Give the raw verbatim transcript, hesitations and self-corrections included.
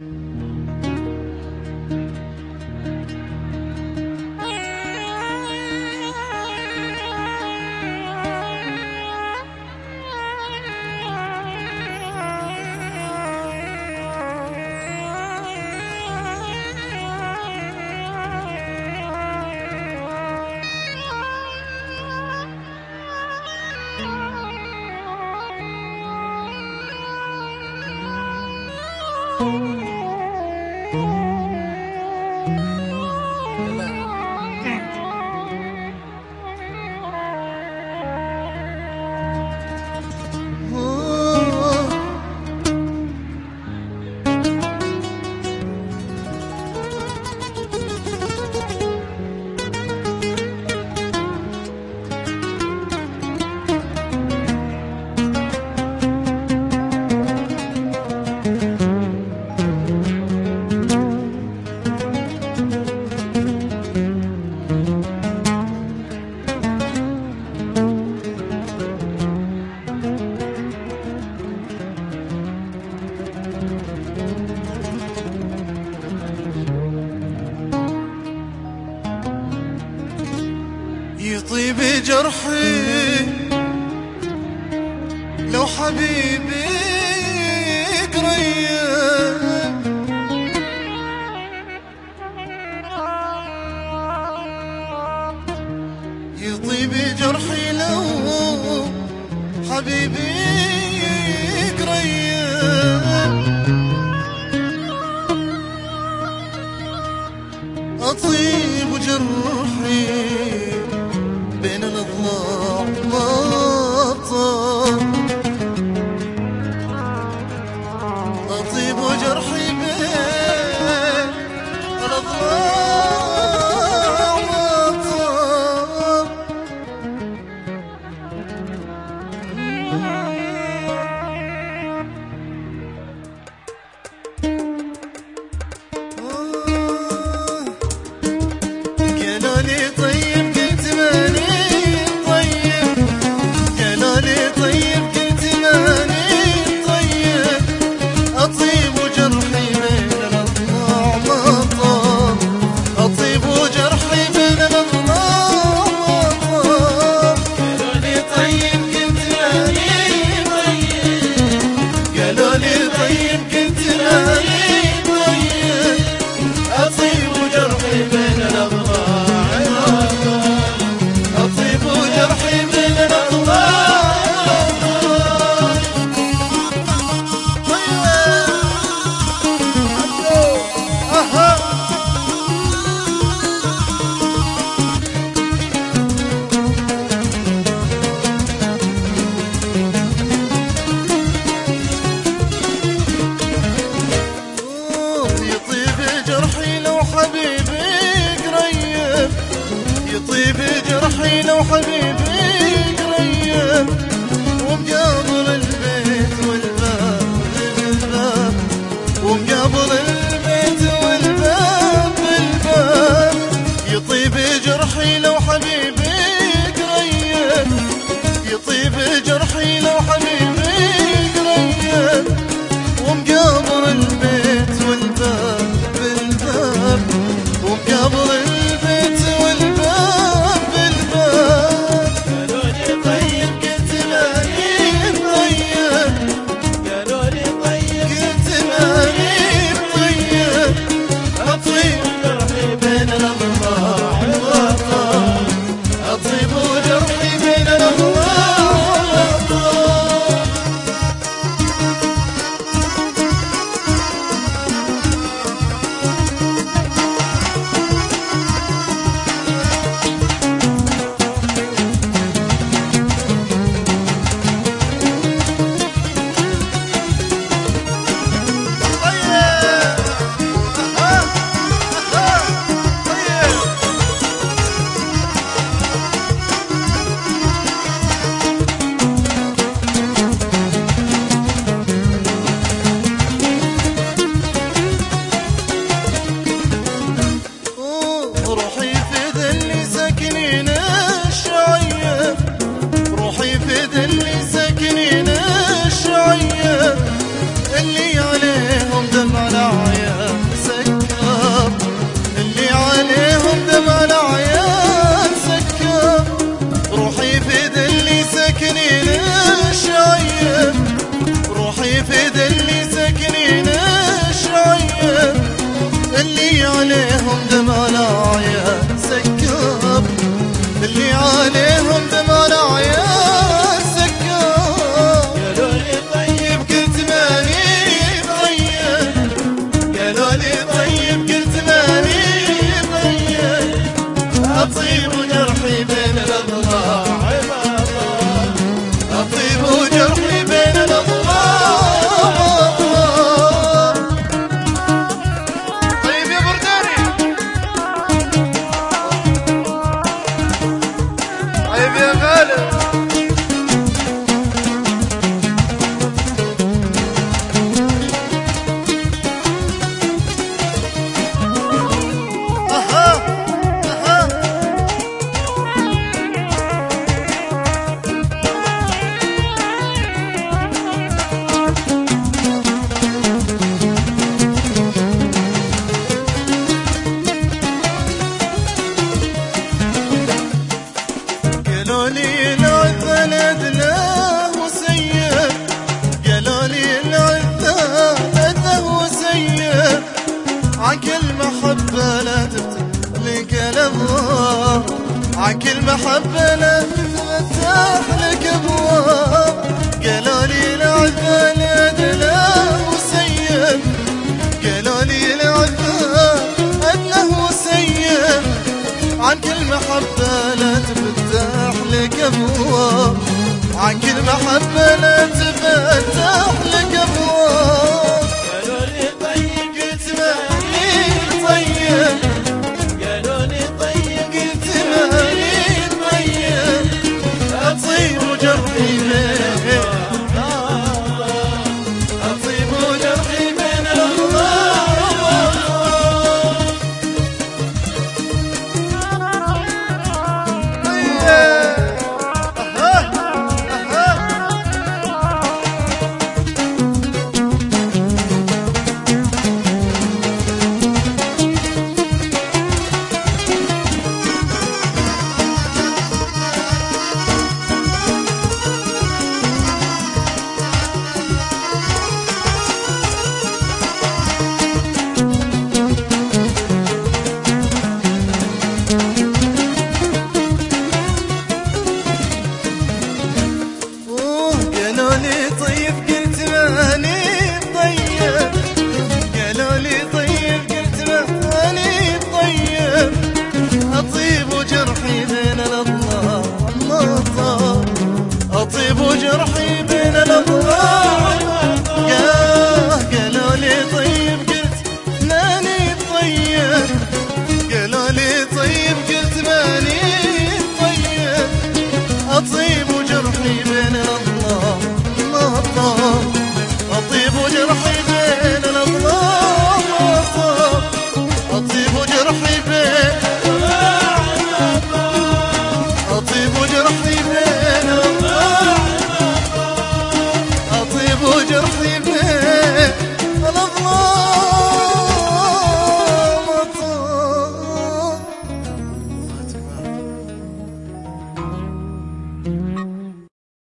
يطيب جرحي لو حبيبي قريب، يطيب جرحي لو حبيبي قريب، أطيب جرحي بين الأضلاع والطاق، أطيب جرحي بين الأضلاع والطاق. قالوا لي طيب قلت ماني طيب، قالوا لي طيب قلت ماني طيب، أطيب جرحي بين الأضلاع والطاق، أطيب جرحي بين الأضلاع والطاق. قالوا لي طيب قلت ماني طيب، قالوا لي طيب قلت ماني طيب، أطيب جرحي بين الأضلاع، أطيب جرحي بين الأضلاع. يطيب جرحي لو حبيبي قريب، يطيب جرحي لو حبيبي قريب، ومقابل البيت والباب بالباب، ومقابل البيت والباب بالباب. يطيب جرحي لو حبيبي قريب، يطيب جرحي لو حبيبي قريب، ومقابل البيت والباب بالباب، ومقابل البيت والباب بالباب. قالوا لي طيب قلت ماني طيب، قالوا لي طيب قلت ماني طيب، عليهم دمالايا سكاب، اللي عليهم دمالايا سكاب. قالوا لي طيب قلت ماني طيب، قالوا لي طيب قلت ماني طيب، أطيب جرحي بين الأضلاع، أطيب جرحي بين الأضلاع. طيب يا برداني، طيب يا غالب. قالوا لي العذا لدناه وسيب، قالوا لي العذا لدناه وسيب، عكل محبة لا تفتح لك الأبواب، عكل محبة لا تفتح لك أبواب. قالوا لي العذا لدناه وسيب، قالوا لي العذا لدناه وسيب، عن كل محبة لا تفتح لك أبواب، عن كل محبة لا تفتح لك